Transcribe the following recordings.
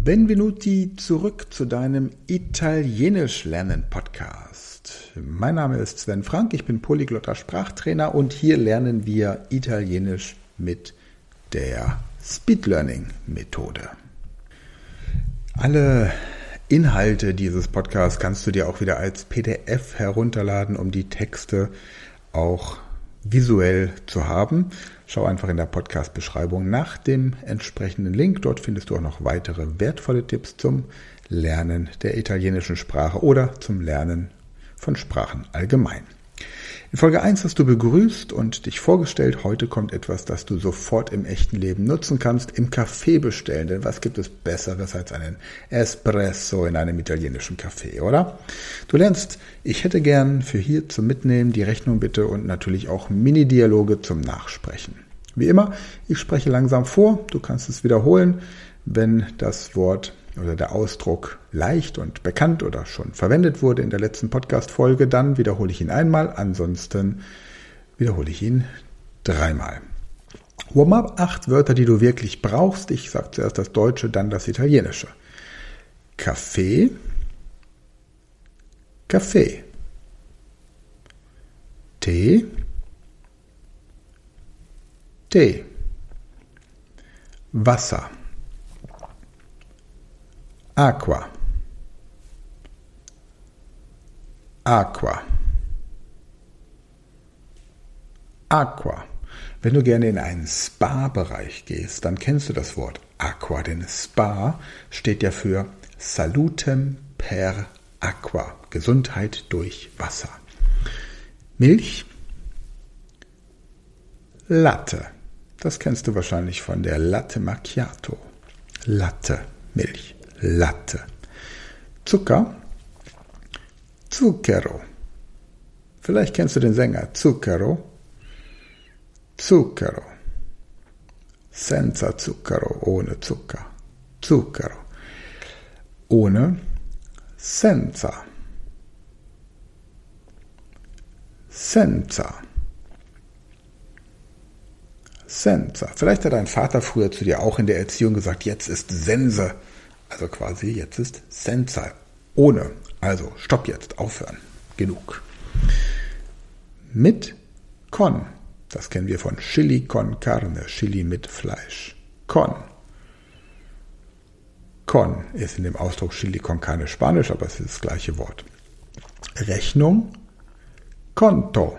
Benvenuti zurück zu deinem Italienisch lernen Podcast. Mein Name ist Sven Frank, ich bin polyglotter Sprachtrainer und hier lernen wir Italienisch mit der Speed Learning Methode. Alle Inhalte dieses Podcasts kannst du dir auch wieder als PDF herunterladen, um die Texte auch visuell zu haben. Schau einfach in der Podcast-Beschreibung nach dem entsprechenden Link. Dort findest du auch noch weitere wertvolle Tipps zum Lernen der italienischen Sprache oder zum Lernen von Sprachen allgemein. In Folge 1 hast du begrüßt und dich vorgestellt. Heute kommt etwas, das du sofort im echten Leben nutzen kannst, im Café bestellen. Denn was gibt es Besseres als einen Espresso in einem italienischen Café, oder? Du lernst, ich hätte gern für hier zum Mitnehmen die Rechnung bitte und natürlich auch Mini-Dialoge zum Nachsprechen. Wie immer, ich spreche langsam vor. Du kannst es wiederholen, wenn das Wort oder der Ausdruck leicht und bekannt oder schon verwendet wurde in der letzten Podcast-Folge, dann wiederhole ich ihn einmal, ansonsten wiederhole ich ihn dreimal. Warm-up, 8 Wörter, die du wirklich brauchst. Ich sage zuerst das Deutsche, dann das Italienische. Kaffee, Kaffee. Tee, Tee. Wasser. Aqua, Aqua, Aqua. Wenn du gerne in einen Spa-Bereich gehst, dann kennst du das Wort Aqua, denn Spa steht ja für Salutem per Aqua, Gesundheit durch Wasser. Milch, Latte. Das kennst du wahrscheinlich von der Latte Macchiato. Latte, Milch. Latte. Zucker, Zucchero. Vielleicht kennst du den Sänger Zucchero. Zucchero. Senza zucchero, ohne Zucker. Zucchero. Ohne senza. Senza. Senza. Vielleicht hat dein Vater früher zu dir auch in der Erziehung gesagt, jetzt ist Sense. Also quasi, jetzt ist senza, ohne. Also, stopp jetzt, aufhören. Genug. Mit con. Das kennen wir von Chili con carne, Chili mit Fleisch. Con. Con ist in dem Ausdruck Chili con carne Spanisch, aber es ist das gleiche Wort. Rechnung. Konto.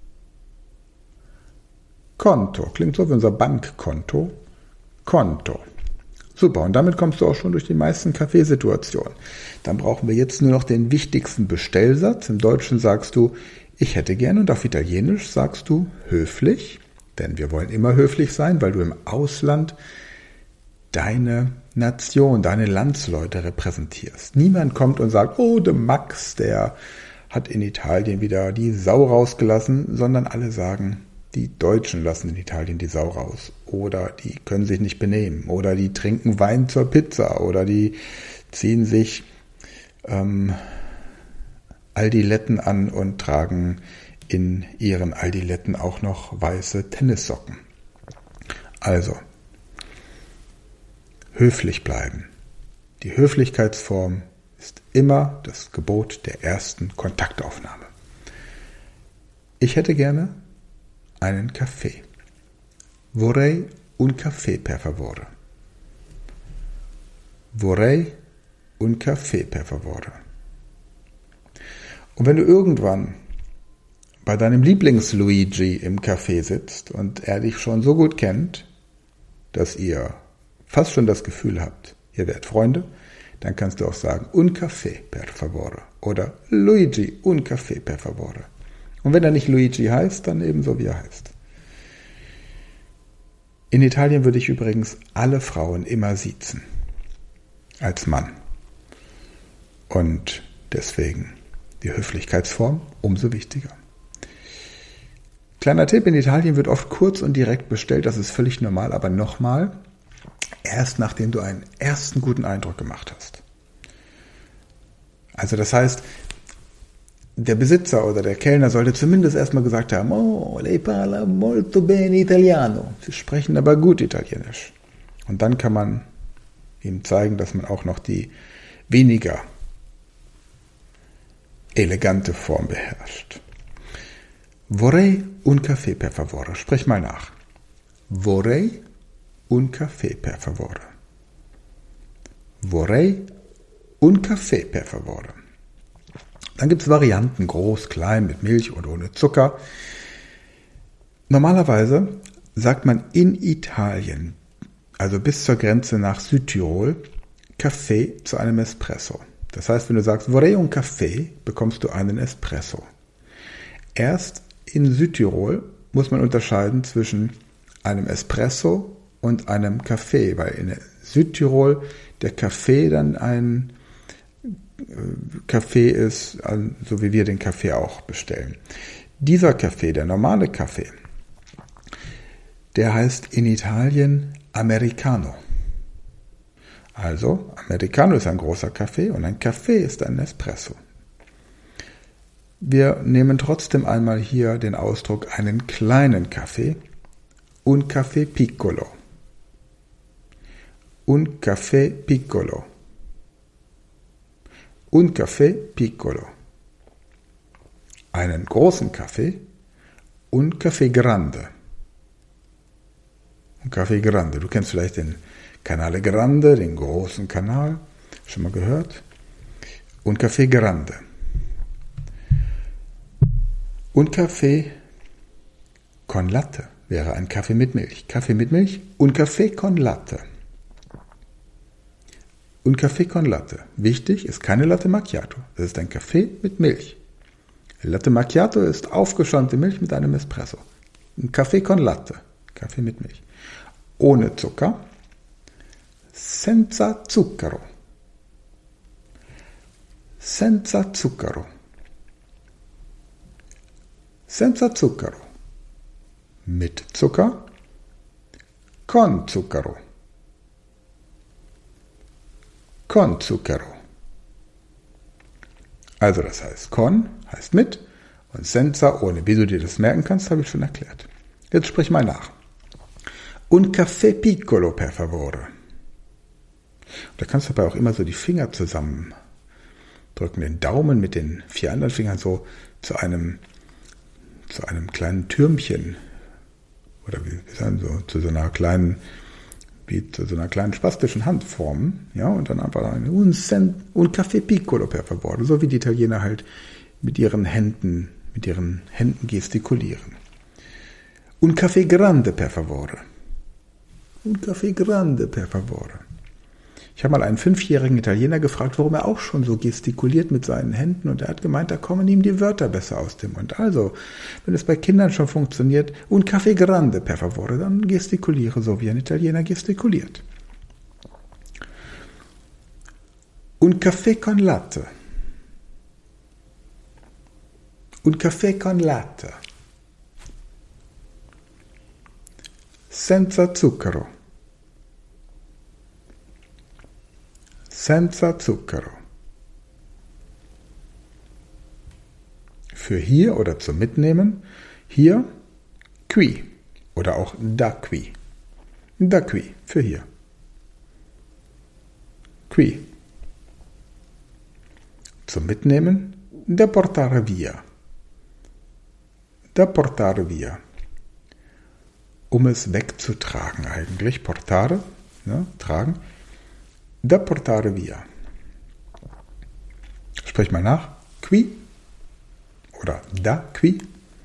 Konto. Klingt so wie unser Bankkonto. Konto. Super, und damit kommst du auch schon durch die meisten Kaffeesituationen. Dann brauchen wir jetzt nur noch den wichtigsten Bestellsatz. Im Deutschen sagst du, ich hätte gerne, und auf Italienisch sagst du höflich, denn wir wollen immer höflich sein, weil du im Ausland deine Nation, deine Landsleute repräsentierst. Niemand kommt und sagt, oh, der Max, der hat in Italien wieder die Sau rausgelassen, sondern alle sagen, die Deutschen lassen in Italien die Sau raus oder die können sich nicht benehmen oder die trinken Wein zur Pizza oder die ziehen sich Aldiletten an und tragen in ihren Aldiletten auch noch weiße Tennissocken. Also, höflich bleiben. Die Höflichkeitsform ist immer das Gebot der ersten Kontaktaufnahme. Ich hätte gerne einen Kaffee. Vorrei un caffè per favore. Vorrei un caffè per favore. Und wenn du irgendwann bei deinem Lieblings-Luigi im Café sitzt und er dich schon so gut kennt, dass ihr fast schon das Gefühl habt, ihr werdet Freunde, dann kannst du auch sagen, un caffè per favore oder Luigi, un caffè per favore. Und wenn er nicht Luigi heißt, dann ebenso wie er heißt. In Italien würde ich übrigens alle Frauen immer siezen. Als Mann. Und deswegen die Höflichkeitsform umso wichtiger. Kleiner Tipp, in Italien wird oft kurz und direkt bestellt, das ist völlig normal, aber nochmal, erst nachdem du einen ersten guten Eindruck gemacht hast. Also das heißt, der Besitzer oder der Kellner sollte zumindest erstmal gesagt haben, oh, lei parla molto bene italiano. Sie sprechen aber gut Italienisch. Und dann kann man ihm zeigen, dass man auch noch die weniger elegante Form beherrscht. Vorrei un caffè per favore. Sprich mal nach. Vorrei un caffè per favore. Vorrei un caffè per favore. Dann gibt es Varianten, groß, klein, mit Milch und ohne Zucker. Normalerweise sagt man in Italien, also bis zur Grenze nach Südtirol, Kaffee zu einem Espresso. Das heißt, wenn du sagst Vorrei un caffè, bekommst du einen Espresso. Erst in Südtirol muss man unterscheiden zwischen einem Espresso und einem Kaffee, weil in Südtirol der Kaffee dann ein Kaffee ist, so wie wir den Kaffee auch bestellen. Dieser Kaffee, der normale Kaffee, der heißt in Italien Americano. Also, Americano ist ein großer Kaffee und ein Kaffee ist ein Espresso. Wir nehmen trotzdem einmal hier den Ausdruck einen kleinen Kaffee, un caffè piccolo. Un caffè piccolo. Un caffè piccolo. Einen großen Kaffee, un caffè grande. Un caffè grande. Du kennst vielleicht den Canale Grande, den großen Kanal. Schon mal gehört? Un caffè grande. Un caffè con latte wäre ein Kaffee mit Milch. Kaffee mit Milch, un caffè con latte. Un caffè con latte. Wichtig, ist keine Latte Macchiato. Das ist ein Kaffee mit Milch. Latte Macchiato ist aufgeschäumte Milch mit einem Espresso. Un caffè con latte. Kaffee mit Milch. Ohne Zucker. Senza zucchero. Senza zucchero. Senza zucchero. Mit Zucker. Con zucchero. Con zucchero. Also das heißt con heißt mit und senza ohne. Wie du dir das merken kannst, habe ich schon erklärt. Jetzt sprich mal nach. Un caffè piccolo per favore. Da kannst du dabei auch immer so die Finger zusammendrücken, den Daumen mit den 4 anderen Fingern so zu einem kleinen Türmchen oder wie sagen so zu so einer kleinen spastischen Hand formen, ja, und dann einfach un caffè piccolo per favore, so wie die Italiener halt mit ihren Händen gestikulieren. Un caffè grande per favore. Un caffè grande per favore. Ich habe mal einen 5-jährigen Italiener gefragt, warum er auch schon so gestikuliert mit seinen Händen, und er hat gemeint, da kommen ihm die Wörter besser aus dem Mund. Also, wenn es bei Kindern schon funktioniert, un caffè grande per favore, dann gestikuliere so, wie ein Italiener gestikuliert. Un caffè con latte. Un caffè con latte. Senza zucchero. Senza zucchero. Für hier oder zum Mitnehmen, hier qui oder auch da qui. Da qui, für hier. Qui. Zum Mitnehmen, da portare via. Da portare via. Um es wegzutragen eigentlich, portare, ja, tragen. Da portare via. Sprich mal nach. Qui oder da qui.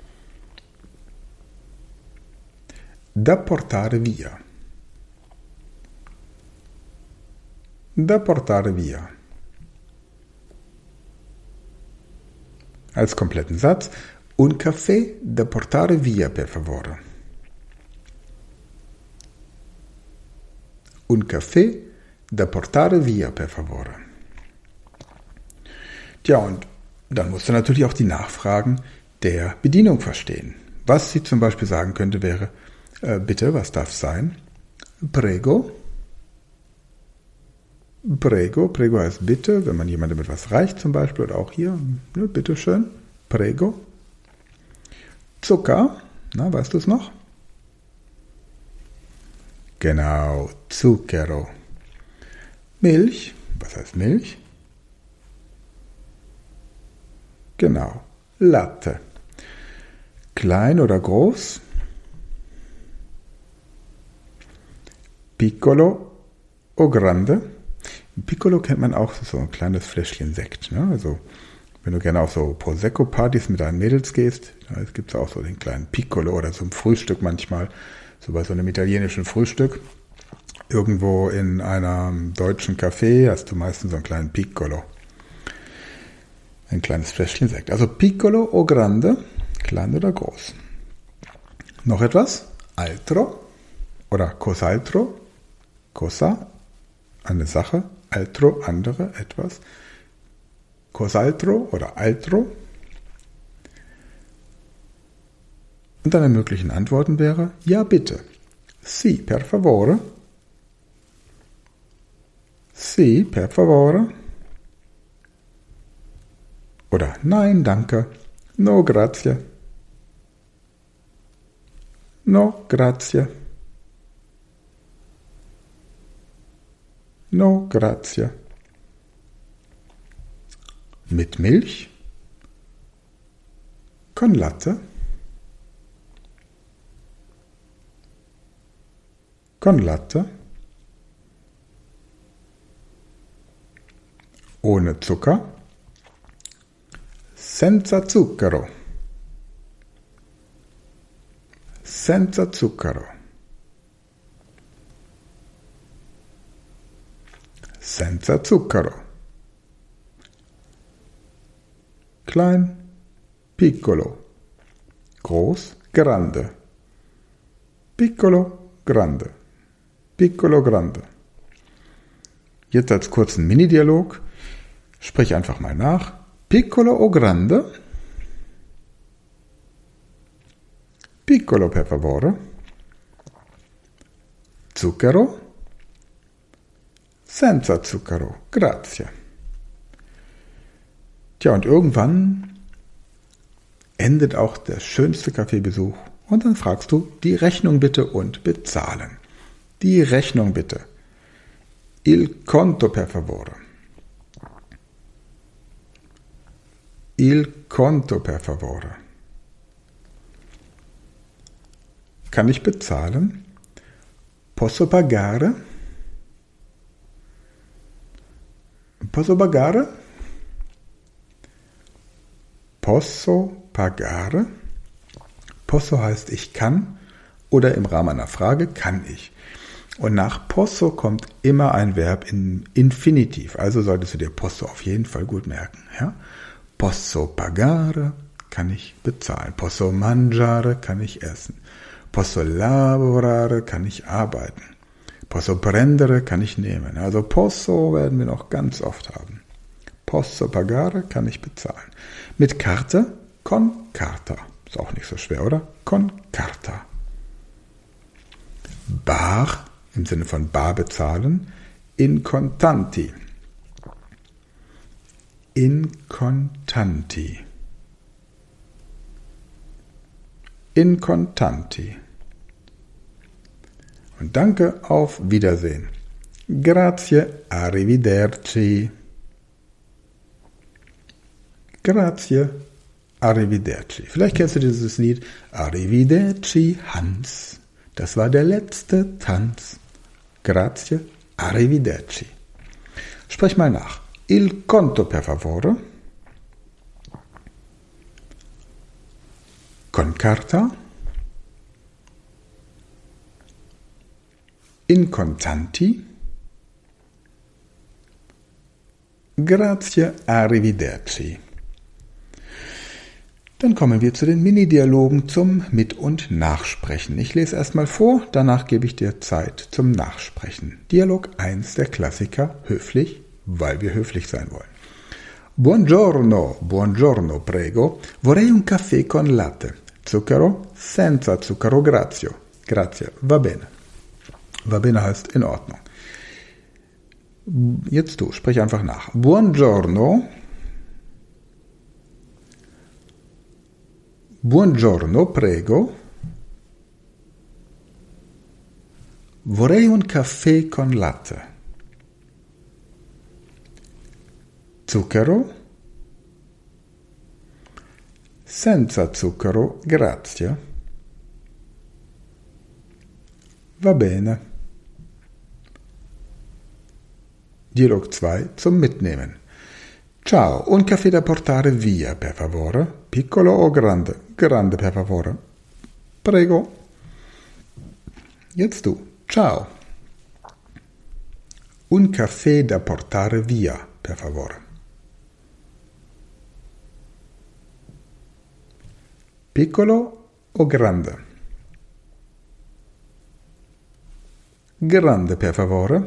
Da portare via. Da portare via. Als kompletten Satz. Un caffè da portare via, per favore. Un caffè da portare via, per favore. Tja, und dann musst du natürlich auch die Nachfragen der Bedienung verstehen. Was sie zum Beispiel sagen könnte, wäre, bitte, was darf sein? Prego. Prego. Prego heißt bitte, wenn man jemandem etwas reicht zum Beispiel, oder auch hier, ne, bitteschön. Prego. Zucker. Na, weißt du es noch? Genau, Zucchero. Milch. Was heißt Milch? Genau, Latte. Klein oder groß? Piccolo o grande? Piccolo kennt man auch, so ein kleines Fläschchen Sekt. Ne? Also wenn du gerne auf so Prosecco-Partys mit deinen Mädels gehst, da gibt es auch so den kleinen Piccolo oder zum Frühstück manchmal, so bei so einem italienischen Frühstück. Irgendwo in einem deutschen Café hast du meistens so einen kleinen Piccolo. Ein kleines Fläschchen Sekt. Also Piccolo o grande, klein oder groß. Noch etwas? Altro oder cos'altro? Cosa, eine Sache. Altro, andere, etwas. Cos'altro oder altro. Und deine möglichen Antworten wäre, ja bitte. Sì, per favore. Sì, per favore. Oder nein, danke. No, grazie. No, grazie. No, grazie. Mit Milch? Con latte? Con latte? Ohne Zucker? Senza zucchero. Senza zucchero. Senza zucchero. Klein, piccolo. Groß, grande. Piccolo, grande. Piccolo, grande. Jetzt als kurzen Mini-Dialog. Sprich einfach mal nach. Piccolo o grande? Piccolo per favore. Zucchero? Senza zucchero. Grazie. Tja, und irgendwann endet auch der schönste Kaffeebesuch und dann fragst du, die Rechnung bitte und bezahlen. Die Rechnung bitte. Il conto per favore. Il conto per favore. Kann ich bezahlen? Posso pagare? Posso pagare? Posso pagare? Posso heißt ich kann oder im Rahmen einer Frage kann ich. Und nach posso kommt immer ein Verb im Infinitiv. Also solltest du dir posso auf jeden Fall gut merken. Ja? Posso pagare, kann ich bezahlen. Posso mangiare, kann ich essen. Posso lavorare, kann ich arbeiten. Posso prendere, kann ich nehmen. Also posso werden wir noch ganz oft haben. Posso pagare, kann ich bezahlen. Mit Karte, con carta. Ist auch nicht so schwer, oder? Con carta. Bar, im Sinne von bar bezahlen, in contanti. In contanti. In contanti. Und danke, auf Wiedersehen. Grazie, arrivederci. Grazie, arrivederci. Vielleicht kennst du dieses Lied. Arrivederci, Hans. Das war der letzte Tanz. Grazie, arrivederci. Sprich mal nach. Il conto per favore. Con carta. In contanti. Grazie, arrivederci. Dann kommen wir zu den Mini-Dialogen zum Mit- und Nachsprechen. Ich lese erstmal vor, danach gebe ich dir Zeit zum Nachsprechen. Dialog 1, der Klassiker, höflich, weil wir höflich sein wollen. Buongiorno, buongiorno, prego. Vorrei un caffè con latte. Zucchero? Senza zucchero, grazie. Grazie, va bene. Va bene heißt in Ordnung. Jetzt du, sprich einfach nach. Buongiorno. Buongiorno, prego. Vorrei un caffè con latte. Zucchero? Senza zucchero, grazie. Va bene. Dialog 2 zum Mitnehmen. Ciao, un caffè da portare via, per favore. Piccolo o grande? Grande, per favore. Prego. Jetzt du. Ciao. Un caffè da portare via, per favore. Piccolo o grande? Grande, per favore.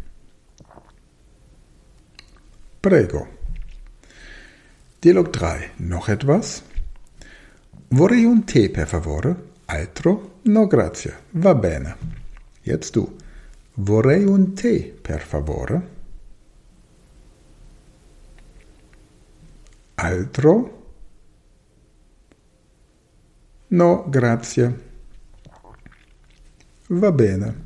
Prego. Dialog 3. Noch etwas? Vorrei un tè, per favore. Altro? No, grazie. Va bene. Jetzt du. Vorrei un tè, per favore. Altro? No, grazie. Va bene.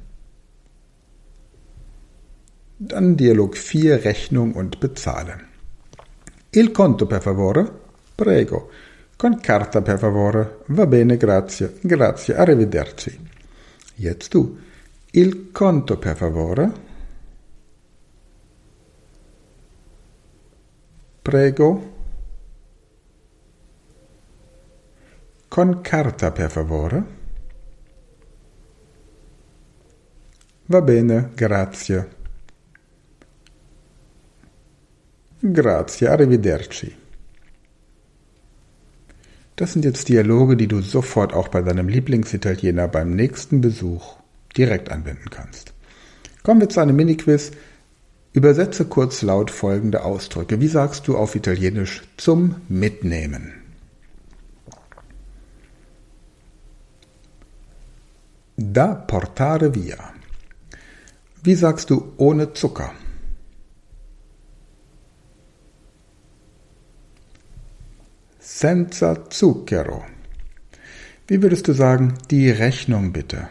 Dann Dialog 4, Rechnung und Bezahlen. Il conto, per favore? Prego. Con carta, per favore. Va bene, grazie. Grazie, arrivederci. Jetzt du. Il conto, per favore? Prego. Con carta, per favore? Va bene, grazie. Grazie, arrivederci. Das sind jetzt Dialoge, die du sofort auch bei deinem Lieblingsitaliener beim nächsten Besuch direkt anwenden kannst. Kommen wir zu einem Mini-Quiz. Übersetze kurz laut folgende Ausdrücke. Wie sagst du auf Italienisch zum Mitnehmen? Da portare via. Wie sagst du ohne Zucker? Senza zucchero. Wie würdest du sagen, die Rechnung bitte?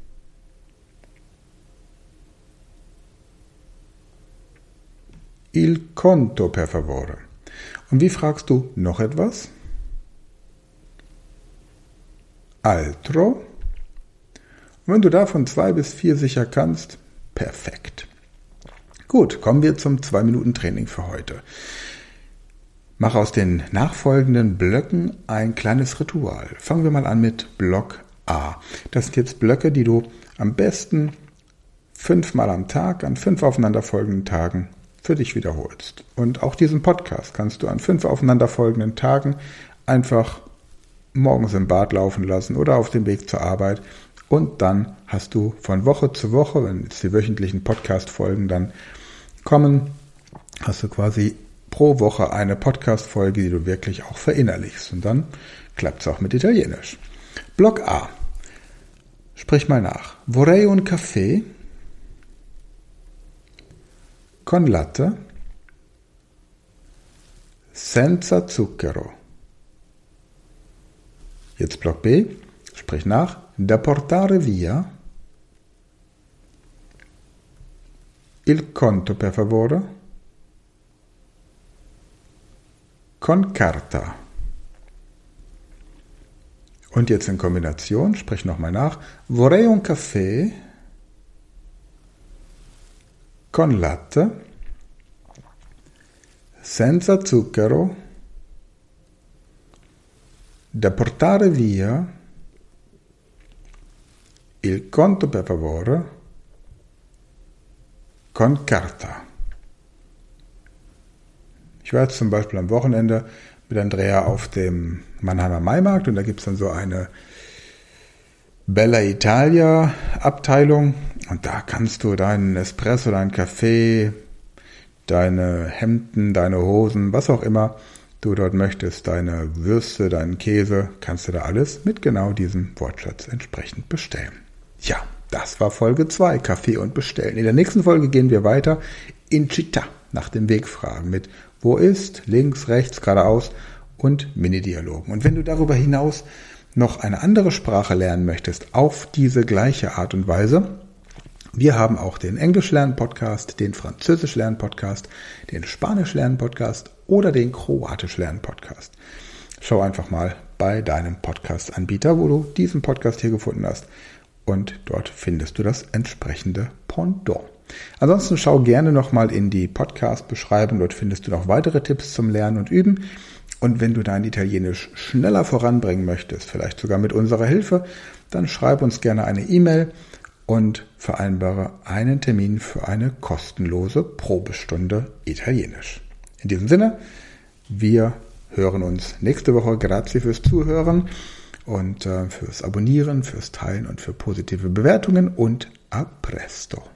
Il conto, per favore. Und wie fragst du noch etwas? Altro. Und wenn du davon 2 bis 4 sicher kannst, perfekt. Gut, kommen wir zum 2-Minuten-Training für heute. Mach aus den nachfolgenden Blöcken ein kleines Ritual. Fangen wir mal an mit Block A. Das sind jetzt Blöcke, die du am besten 5-mal am Tag, an 5 aufeinanderfolgenden Tagen für dich wiederholst. Und auch diesen Podcast kannst du an 5 aufeinanderfolgenden Tagen einfach morgens im Bad laufen lassen oder auf dem Weg zur Arbeit. Und dann hast du von Woche zu Woche, wenn jetzt die wöchentlichen Podcast-Folgen dann kommen, hast du quasi pro Woche eine Podcast-Folge, die du wirklich auch verinnerlichst. Und dann klappt es auch mit Italienisch. Block A. Sprich mal nach. Vorrei un caffè con latte senza zucchero. Jetzt Block B. Sprich nach. Da portare via. Il conto, per favore. Con carta. Und jetzt in Kombination, sprich nochmal nach. Vorrei un caffè con latte senza zucchero da portare via il conto, per favore, con carta. Ich war jetzt zum Beispiel am Wochenende mit Andrea auf dem Mannheimer Maimarkt und da gibt es dann so eine Bella Italia Abteilung und da kannst du deinen Espresso, deinen Kaffee, deine Hemden, deine Hosen, was auch immer du dort möchtest, deine Würste, deinen Käse, kannst du da alles mit genau diesem Wortschatz entsprechend bestellen. Ja, das war Folge 2, Kaffee und Bestellen. In der nächsten Folge gehen wir weiter in Città, nach dem Weg fragen mit wo ist, links, rechts, geradeaus und Mini-Dialogen. Und wenn du darüber hinaus noch eine andere Sprache lernen möchtest, auf diese gleiche Art und Weise, Wir haben auch den Englisch-Lernen-Podcast, den Französisch-Lernen-Podcast, den Spanisch-Lernen-Podcast oder den Kroatisch-Lernen-Podcast. Schau einfach mal bei deinem Podcast-Anbieter, wo du diesen Podcast hier gefunden hast, und dort findest du das entsprechende Pendant. Ansonsten schau gerne nochmal in die Podcast-Beschreibung, dort findest du noch weitere Tipps zum Lernen und Üben. Und wenn du dein Italienisch schneller voranbringen möchtest, vielleicht sogar mit unserer Hilfe, dann schreib uns gerne eine E-Mail und vereinbare einen Termin für eine kostenlose Probestunde Italienisch. In diesem Sinne, wir hören uns nächste Woche. Grazie fürs Zuhören und fürs Abonnieren, fürs Teilen und für positive Bewertungen und a presto.